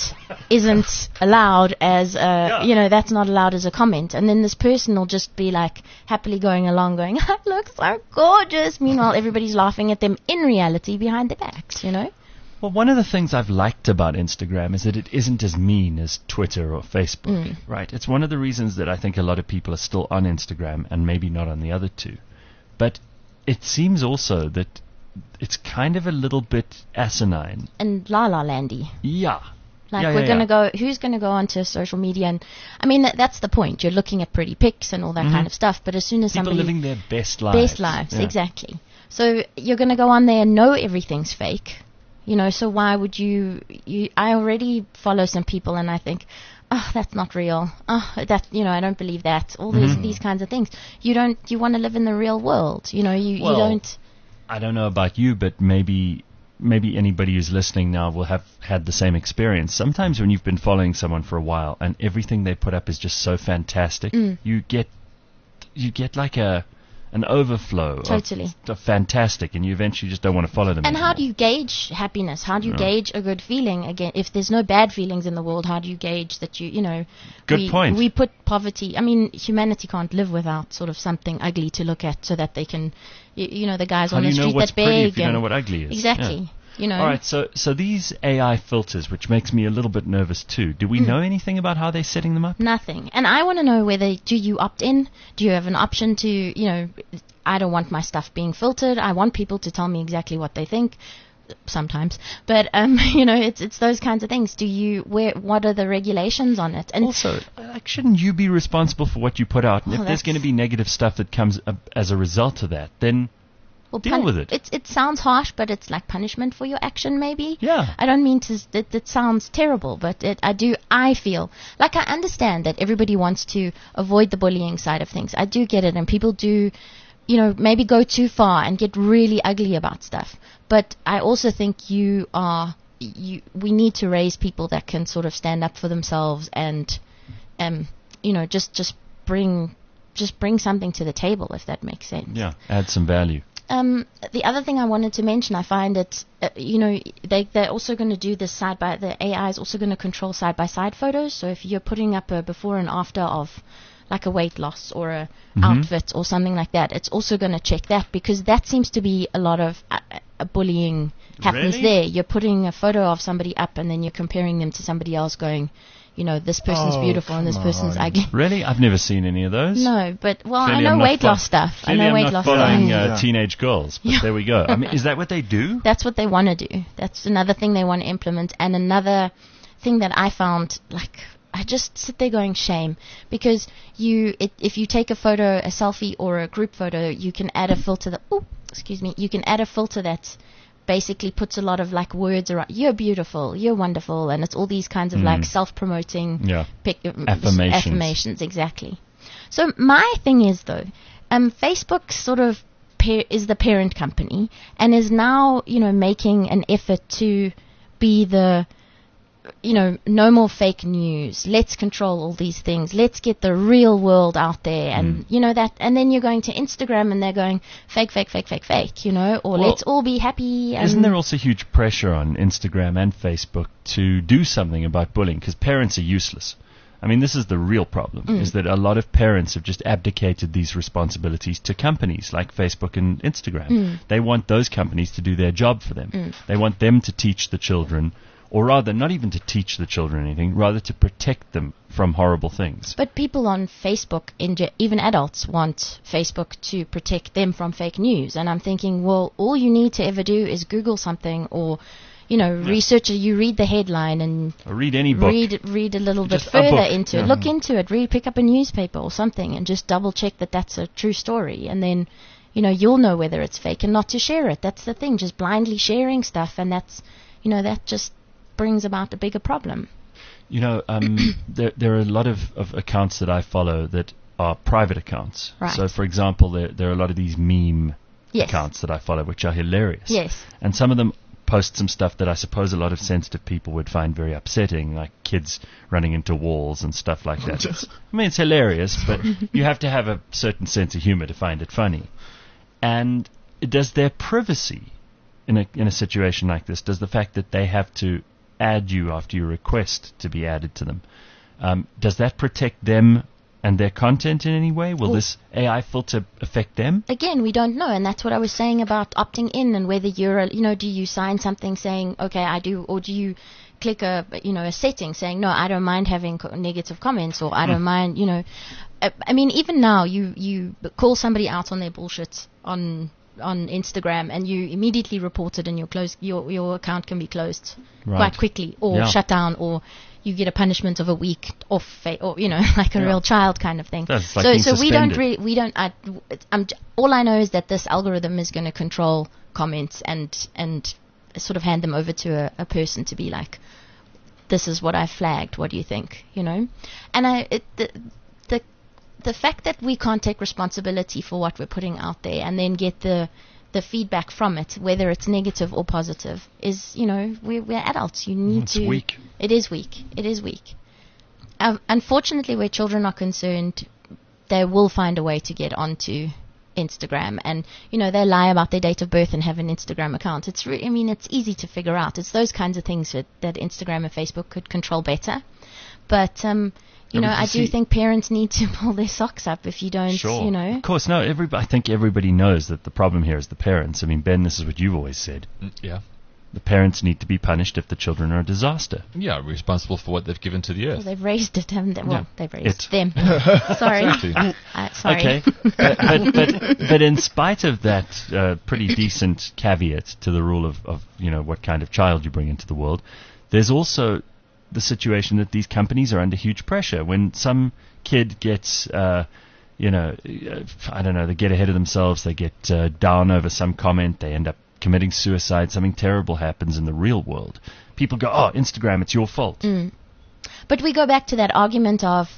isn't allowed as a, Yeah. you know, that's not allowed as a comment. And then this person will just be like happily going along going, I look so gorgeous. Meanwhile, everybody's laughing at them in reality behind their backs, you know? Well, one of the things I've liked about Instagram is that it isn't as mean as Twitter or Facebook, Mm. right? It's one of the reasons that I think a lot of people are still on Instagram and maybe not on the other two. But it seems also that it's kind of a little bit asinine. And la la landy. Yeah. Like Yeah, we're yeah, gonna yeah. go. Who's gonna go onto social media? And I mean, that, that's the point. You're looking at pretty pics and all that Mhm. kind of stuff. But as soon as People somebody living their best lives. best lives, Yeah. exactly. So you're gonna go on there and know everything's fake, you know. So why would you? You, I already follow some people, and I think, oh, that's not real. Oh, that you know, I don't believe that. All these Mhm. these kinds of things. You don't. You want to live in the real world, you know. You Well, you don't. I don't know about you, but maybe maybe anybody who's listening now will have had the same experience. Sometimes when you've been following someone for a while and everything they put up is just so fantastic, Mm. you get you get like a an overflow Totally. of, of fantastic, and you eventually just don't want to follow them. And how anymore. do you gauge happiness? How do you Yeah. gauge a good feeling? Again, if there's no bad feelings in the world, how do you gauge that you, you know, Good we, point. we put poverty, I mean, humanity can't live without sort of something ugly to look at so that they can, you, you know, the guys How on do the you know street what's that pretty beg. if you don't and- know what ugly is? Exactly. Yeah. You know. All right, so so these A I filters, which makes me a little bit nervous too. Do we Mm. know anything about how they're setting them up? Nothing. And I want to know whether, do you opt in? Do you have an option to, you know, I don't want my stuff being filtered. I want people to tell me exactly what they think. Sometimes, but um, you know, it's it's those kinds of things. Do you where? What are the regulations on it? And Also, like, shouldn't you be responsible for what you put out? And Well, if there's that's- going to be negative stuff that comes uh, as a result of that, then Well, deal with it. It it sounds harsh, but it's like punishment for your action, maybe. Yeah. I don't mean to. s- It, it sounds terrible, but it, I do. I feel like I understand that everybody wants to avoid the bullying side of things. I do get it, and people do, you know, maybe go too far and get really ugly about stuff. But I also think you are. You we need to raise people that can sort of stand up for themselves and, um, you know, just just bring just bring something to the table, if that makes sense. yeah, add some value. Um, the other thing I wanted to mention, I find it, uh, you know, they, they're also going to do this side by, the A I is also going to control side by side photos. So if you're putting up a before and after of like a weight loss or a Mhm. outfit or something like that, it's also going to check that, because that seems to be a lot of uh, uh, bullying happens Really? there. You're putting a photo of somebody up and then you're comparing them to somebody else going, you know, this person's Oh, beautiful and this come person's on. ugly. Really? I've never seen any of those. No, but, well, Clearly I I'm know not weight fo- loss stuff. I Clearly know I'm weight not loss following stuff. uh, Yeah. teenage girls, but Yeah. there we go. I mean, is that what they do? That's what they want to do. That's another thing they want to implement. And another thing that I found, like, I just sit there going shame, because you, it, if you take a photo, a selfie or a group photo, you can add a filter that, oh, excuse me, you can add a filter that basically puts a lot of like words around, you're beautiful, you're wonderful, and it's all these kinds of Mm. like self-promoting Yeah. pic- um, Affirmations. affirmations, exactly. So my thing is though, um, Facebook sort of pa- is the parent company and is now, you know, making an effort to be the, you know, no more fake news. Let's control all these things. Let's get the real world out there, and Mm. you know that. And then you're going to Instagram and they're going fake, fake, fake, fake, fake. You know, or Well, let's all be happy. And Isn't there also huge pressure on Instagram and Facebook to do something about bullying? Because parents are useless. I mean, this is the real problem, Mm. is that a lot of parents have just abdicated these responsibilities to companies like Facebook and Instagram. Mm. They want those companies to do their job for them. Mm. They want them to teach the children, or rather, not even to teach the children anything, rather to protect them from horrible things. But people on Facebook, in ge- even adults, want Facebook to protect them from fake news. And I'm thinking, well, all you need to ever do is Google something, or, you know, Yeah. research it. You read the headline and Or read any book. read read a little bit Just a further book, into it. yeah. Look into it. Read, pick up a newspaper or something, and just double check that that's a true story. And then, you know, you'll know whether it's fake and not to share it. That's the thing. Just blindly sharing stuff, and that's, you know, that just brings about a bigger problem. You know, um, there, there are a lot of, of accounts that I follow that are private accounts. Right. So, for example, there, there are a lot of these meme Yes. accounts that I follow, which are hilarious. Yes. And some of them post some stuff that I suppose a lot of sensitive people would find very upsetting, like kids running into walls and stuff like that. It's- I mean, it's hilarious, but you have to have a certain sense of humor to find it funny. And does their privacy in a in a situation like this, does the fact that they have to add you after you request to be added to them. Um, does that protect them and their content in any way? Will Well, this A I filter affect them? Again, we don't know, and that's what I was saying about opting in and whether you're, a, you know, do you sign something saying, okay, I do, or do you click a, you know, a setting saying, no, I don't mind having co- negative comments, or I don't mind, you know, I, I mean, even now, you you call somebody out on their bullshit on on Instagram, and you immediately report it, and your close your your account can be closed Right. quite quickly, or Yeah. shut down, or you get a punishment of a week off, fa- or you know, like a Yeah. real child kind of thing. That's like so being so we don't suspended. really we don't. I, I'm j- all I know is that this algorithm is going to control comments and and sort of hand them over to a, a person to be like, this is what I flagged. What do you think? You know, and I it, the the the fact that we can't take responsibility for what we're putting out there and then get the the feedback from it, whether it's negative or positive, is, you know, we're, we're adults. You need It's to. weak. It is weak. It is weak. Um, unfortunately, where children are concerned, they will find a way to get onto Instagram, and you know, they lie about their date of birth and have an Instagram account. It's re- I mean, it's easy to figure out. It's those kinds of things that, that Instagram and Facebook could control better. But um, you Yeah, know, but you I do see- think parents need to pull their socks up if you don't, Sure. you know. Of course, no. Everybody, I think everybody knows that the problem here is the parents. I mean, Ben, this is what you've always said. Mm, Yeah. The parents need to be punished if the children are a disaster. Yeah, responsible for what they've given to the Well, earth. they've raised it, haven't they? Well, Yeah. they've raised It. them. Sorry. Exactly. Uh, sorry. Okay, but, but, but but in spite of that uh, pretty decent caveat to the rule of, of you know what kind of child you bring into the world, there's also the situation that these companies are under huge pressure. When some kid gets, uh, you know, uh, I don't know, they get ahead of themselves, they get uh, down over some comment, they end up committing suicide, something terrible happens in the real world. People go, oh, Instagram, it's your fault. Mm. But we go back to that argument of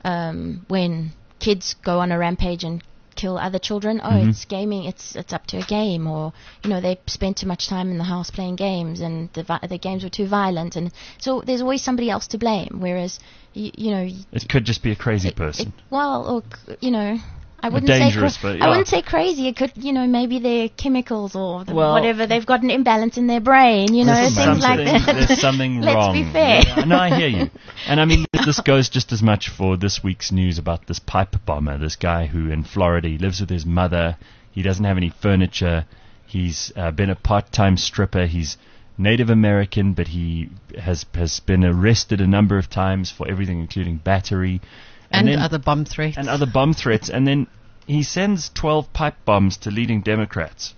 um, when kids go on a rampage and kill other children. Oh, Mhm. it's gaming. It's it's up to a game, or you know, they spent too much time in the house playing games, and the vi- the games were too violent, and so there's always somebody else to blame. Whereas, y- you know, y- It could just be a crazy it- person. it- well, or c- you know. I wouldn't say dangerous, cra- but yeah. I wouldn't say crazy. It could, you know, maybe their chemicals or the Well- whatever. They've got an imbalance in their brain, you know, There's things like something- that. There's something Let's wrong. be fair. Yeah, no, I hear you. And I mean, this goes just as much for this week's news about this pipe bomber, this guy who in Florida, he lives with his mother. He doesn't have any furniture. He's uh, been a part-time stripper. He's Native American, but he has has been arrested a number of times for everything, including battery. And, then- other bomb threats. and other bomb threats, and then he sends twelve pipe bombs to leading Democrats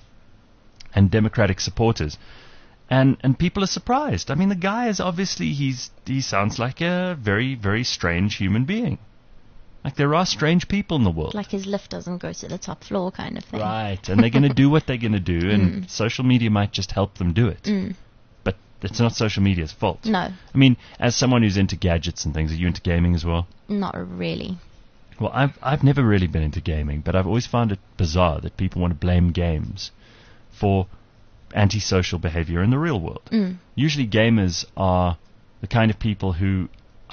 and Democratic supporters, and and people are surprised. I mean, the guy is obviously he's he sounds like a very very strange human being. Like there are strange people in the world, Like his lift doesn't go to the top floor, kind of thing. right? And they're going to do what they're going to do, and social media might just help them do it. Mm. But it's not social media's fault. No, I mean, as someone who's into gadgets and things, are you into gaming as well? not really. Well, I've I've never really been into gaming, but I've always found it bizarre that people want to blame games for antisocial behavior in the real world. Mm. Usually, gamers are the kind of people who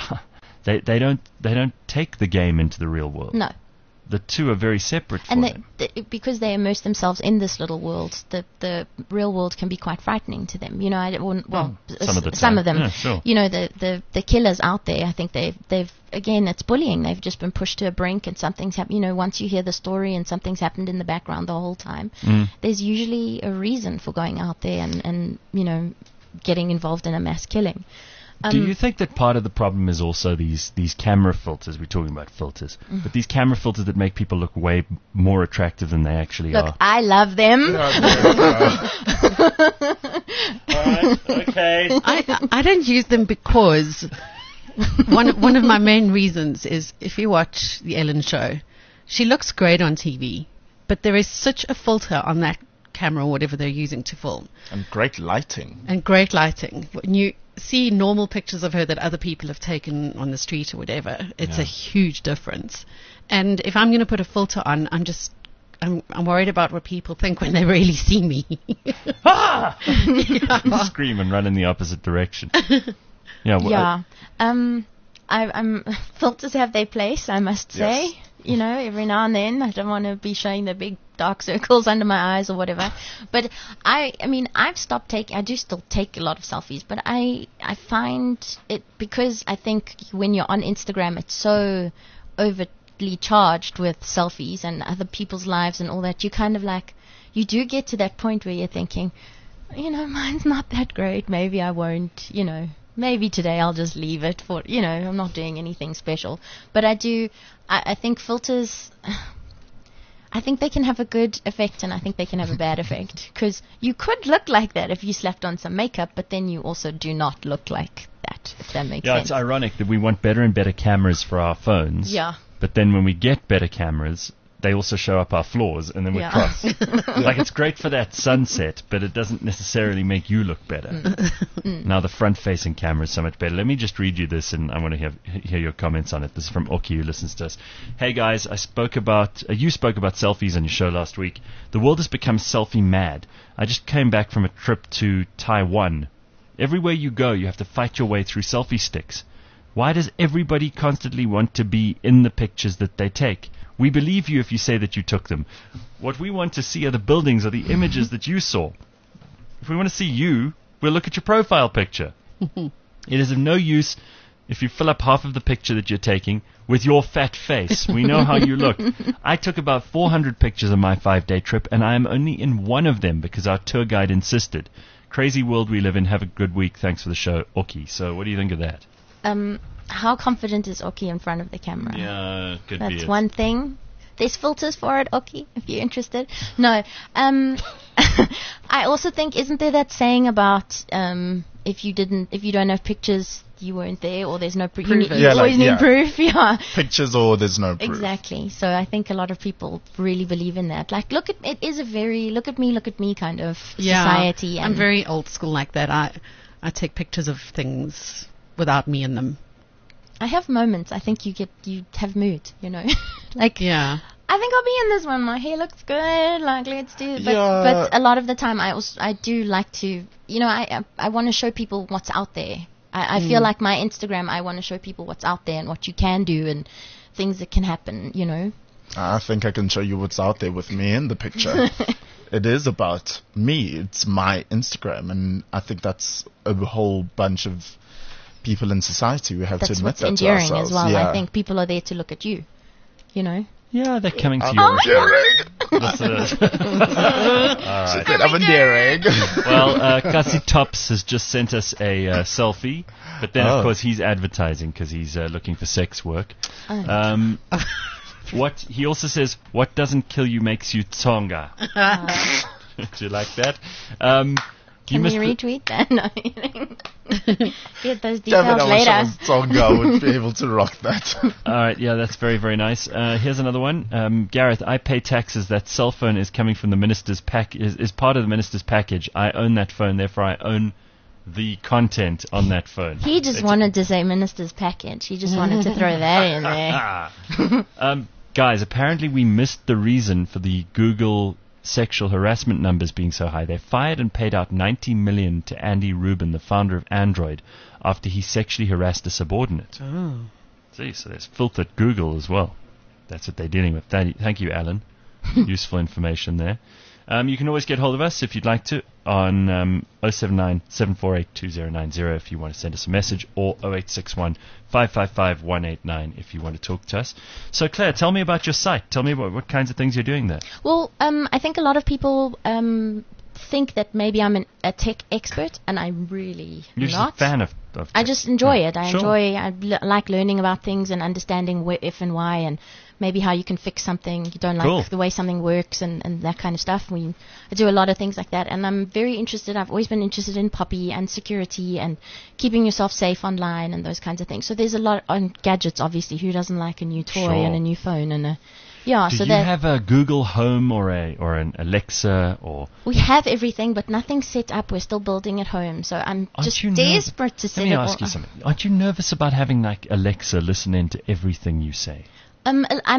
they they don't they don't take the game into the real world. No. The two are very separate for And they, them. they, because they immerse themselves in this little world, the the real world can be quite frightening to them. You know, I, well, well some of the some time. of them. Yeah, sure. You know, the, the, the killers out there. I think they've they've again, it's bullying. They've just been pushed to a brink, and something's happened. You know, once you hear the story and something's happened in the background the whole time, Mm. there's usually a reason for going out there and and you know, getting involved in a mass killing. Um, Do you think that part of the problem is also these, these camera filters? We're talking about filters, Mm. but these camera filters that make people look way m- more attractive than they actually Look, are. I love them. Okay. I, I don't use them because one one of my main reasons is if you watch the Ellen show, she looks great on T V, but there is such a filter on that camera or whatever they're using to film, And great lighting. and great lighting. When you see normal pictures of her that other people have taken on the street or whatever, it's Yeah. a huge difference. And if I'm going to put a filter on, I'm just I'm I'm worried about what people think when they really see me. Ah! Yeah. Scream and run in the opposite direction. Yeah. Well, Yeah. Um, I, I'm filters have their place, I must say. Yes. You know, every now and then, I don't want to be showing the big dark circles under my eyes or whatever. But I, I mean, I've stopped taking. I do still take a lot of selfies, but I, I find it because I think when you're on Instagram, it's so overtly charged with selfies and other people's lives and all that. You kind of like, you do get to that point where you're thinking, you know, mine's not that great. Maybe I won't, you know. Maybe today I'll just leave it for, you know, I'm not doing anything special. But I do, I, I think filters, I think they can have a good effect and I think they can have a bad effect. Because you could look like that if you slapped on some makeup, but then you also do not look like that, if that makes Yeah, sense. it's ironic that we want better and better cameras for our phones. Yeah. But then when we get better cameras, they also show up our flaws and then we're Yeah. cross. Like, it's great for that sunset, but it doesn't necessarily make you look better. Now the front-facing camera is so much better. Let me just read you this, and I want to hear, hear your comments on it. This is from Oki, who listens to us. Hey guys, I spoke about uh, you spoke about selfies on your show last week. The world has become selfie mad. I just came back from a trip to Taiwan. Everywhere you go, you have to fight your way through selfie sticks. Why does everybody constantly want to be in the pictures that they take? We believe you if you say that you took them. What we want to see are the buildings or the images that you saw. If we want to see you, we'll look at your profile picture. It is of no use if you fill up half of the picture that you're taking with your fat face. We know how you look. I took about four hundred pictures on my five-day trip, and I am only in one of them because our tour guide insisted. Crazy world we live in. Have a good week. Thanks for the show, Oki. So what do you think of that? Um, how confident is Oki in front of the camera? Yeah, could be That's it. one thing. There's filters for it, Oki, if you're interested. No. Um, I also think, isn't there that saying about um, if you didn't, if you don't have pictures, you weren't there, or there's no proof. You, Prove ne- it. you Yeah, always like, need yeah. proof. Yeah. Pictures or there's no proof. Exactly. So I think a lot of people really believe in that. Like, look at it is a very look at me, look at me kind of Yeah, society. And I'm very old school like that. I I take pictures of things without me in them. I have moments. I think you get you have mood. You know, like Yeah. I think I'll be in this one. My hair looks good. Like, let's do it. But, Yeah. but a lot of the time, I also I do like to, you know, I I, I want to show people what's out there. I, I feel like my Instagram, I want to show people what's out there and what you can do and things that can happen. You know. I think I can show you what's out there with me in the picture. It is about me. It's my Instagram, and I think that's a whole bunch of people in society. We have to That's admit what's that to endearing ourselves. as well. Yeah. I think people are there to look at you. You know. Yeah, they're coming to I'm your... endearing. That's it. All right. I'm endearing. Well, uh, Kasi Tops has just sent us a uh, selfie, but then, Oh. of course, he's advertising because he's uh, looking for sex work. Oh. Um, what he also says, what doesn't kill you makes you tsonga. Do you like that? Um, you Can we missed the- retweet that? No. Get those Damn it, details I wish I later. was Tonga. I would be able to rock that. All right, yeah, that's very, very nice. Uh, here's another one. Um, Gareth, I pay taxes. That cell phone is coming from the minister's pack is, is part of the minister's package. I own that phone, therefore I own the content on that phone. He just It's- wanted to say minister's package. He just wanted to throw that in there. Ah. um, guys, apparently we missed the reason for the Google sexual harassment numbers being so high. They fired and paid out ninety million dollars to Andy Rubin, the founder of Android, after he sexually harassed a subordinate. Oh. See, so there's filth at Google as well. That's what they're dealing with. Thank thank you, Alan. Useful information there. Um, you can always get hold of us if you'd like to on um, oh seven nine, seven four eight, two oh nine oh if you want to send us a message, or oh eight six one, five five five, one eight nine if you want to talk to us. So, Claire, tell me about your site. Tell me about what kinds of things you're doing there. Well, um, I think a lot of people um, think that maybe I'm an, a tech expert, and I'm really You're just not. a fan of, of I tech. just enjoy Yeah, it. I sure. enjoy. I l- like learning about things and understanding where, if, and why, and maybe how you can fix something you don't like Cool. the way something works, and, and that kind of stuff. We I do a lot of things like that, and I'm very interested. I've always been interested in Poppy and security and keeping yourself safe online and those kinds of things. So there's a lot on gadgets. Obviously, who doesn't like a new toy Sure. and a new phone and a yeah. Do so you that have a Google Home or a or an Alexa or? we have everything, but nothing's set up. We're still building at home, so I'm Aren't just you nerv- desperate to set Let me it ask all you something. Aren't you nervous about having like Alexa listen in to everything you say? Um, I'm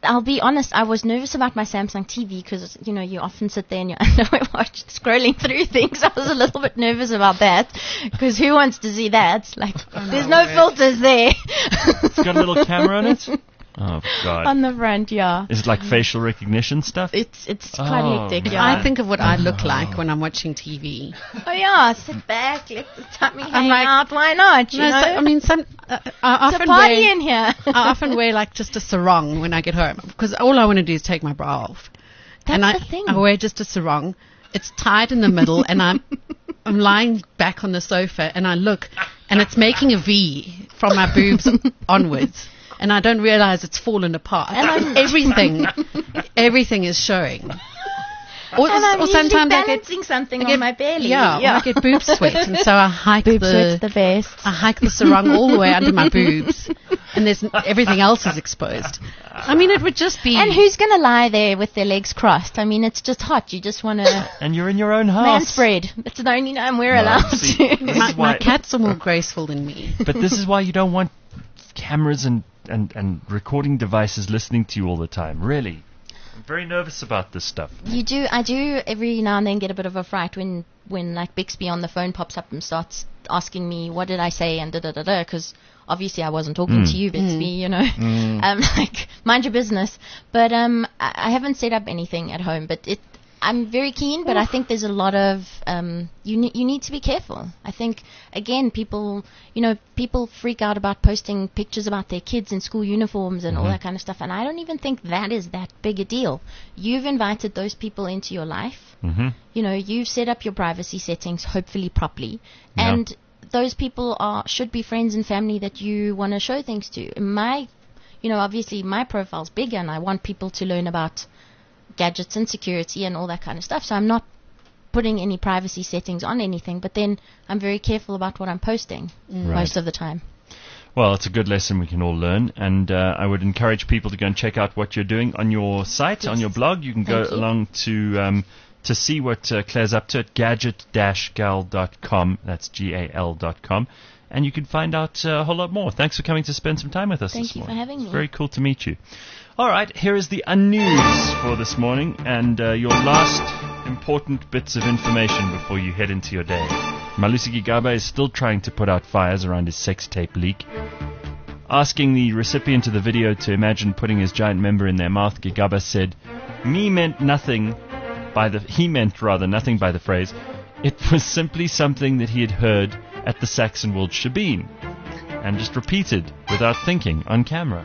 I'll be honest, I was nervous about my Samsung T V because, you know, you often sit there in your underwear watch scrolling through things. I was a little bit nervous about that because who wants to see that? Like, there's no filters there. It's got a little camera on it? Oh, God. On the front, yeah. Is it like facial recognition stuff? It's it's quite Oh, hectic, man. yeah. I think of what I look like when I'm watching T V. Oh, yeah, sit back, let the tummy hang like- out, why not, you No, know? so, I mean, some uh, I it's a often party wear, in here. I often wear like just a sarong when I get home because all I want to do is take my bra off. That's and I, the thing. I wear just a sarong. It's tied in the middle, and I'm I'm lying back on the sofa, and I look, and it's making a V from my boobs onwards, and I don't realize it's fallen apart. And I'm- everything, everything is showing. Or, and I'm or usually sometimes I get, balancing something I get on my belly. yeah, or I get boob sweat, and so I hike Boob the, sweat's the best. I hike the sarong all the way under my boobs, and there's everything else is exposed. I mean, it would just be. And who's going to lie there with their legs crossed? I mean, it's just hot. You just want to And you're in your own house. man spread. That's the only time we're No, allowed see, to. this my, is why- my cats are more graceful than me. But this is why you don't want cameras and, and, and recording devices listening to you all the time. Really. I'm very nervous about this stuff. You do. I do every now and then get a bit of a fright when, when like Bixby on the phone pops up and starts asking me what did I say and da da da da because obviously I wasn't talking Mm. to you, Bixby. You know, um, like mind your business. But um, I, I haven't set up anything at home. But it, I'm very keen. But I think there's a lot of um, you ne- you need to be careful. I think again, people you know people freak out about posting pictures about their kids in school uniforms and all that kind of stuff. And I don't even think that is that big a deal. You've invited those people into your life. Mm-hmm. You know, you've set up your privacy settings hopefully properly, Yeah. and those people are should be friends and family that you want to show things to. My, you know, obviously my profile's bigger, and I want people to learn about gadgets and security and all that kind of stuff. So I'm not putting any privacy settings on anything, but then I'm very careful about what I'm posting most of the time. Well, it's a good lesson we can all learn, and uh, I would encourage people to go and check out what you're doing on your site, on your blog. You can go Thank you. along to um, to see what uh, Claire's up to at gadget dash gal dot com. That's G A L dot com. And you can find out uh, a whole lot more. Thanks for coming to spend some time with us Thank this you for morning. having It's me. very cool to meet you. All right, here is the unnews for this morning, and uh, your last important bits of information before you head into your day. Malusi Gigaba is still trying to put out fires around his sex tape leak. Asking the recipient of the video to imagine putting his giant member in their mouth, Gigaba said, "Me meant nothing by the he meant rather nothing by the phrase. It was simply something that he had heard at the Saxon World Shebeen, and just repeated without thinking on camera."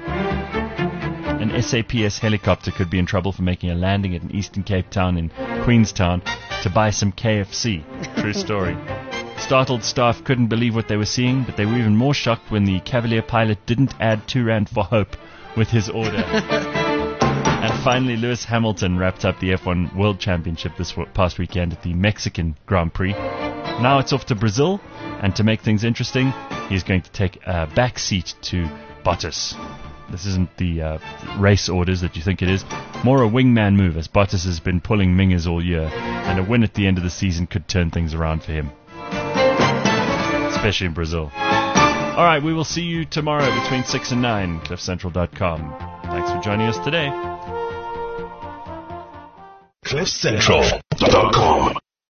An S A P S helicopter could be in trouble for making a landing at an Eastern Cape town in Queenstown to buy some K F C. True story. Startled staff couldn't believe what they were seeing, but they were even more shocked when the Cavalier pilot didn't add two rand for hope with his order. And finally, Lewis Hamilton wrapped up the F one World Championship this w- past weekend at the Mexican Grand Prix. Now it's off to Brazil, and to make things interesting, he's going to take a back seat to Bottas. This isn't the uh, race orders that you think it is. More a wingman move, as Bottas has been pulling mingers all year, and a win at the end of the season could turn things around for him. Especially in Brazil. Alright, we will see you tomorrow between six and nine, cliff central dot com. Thanks for joining us today. cliff central dot com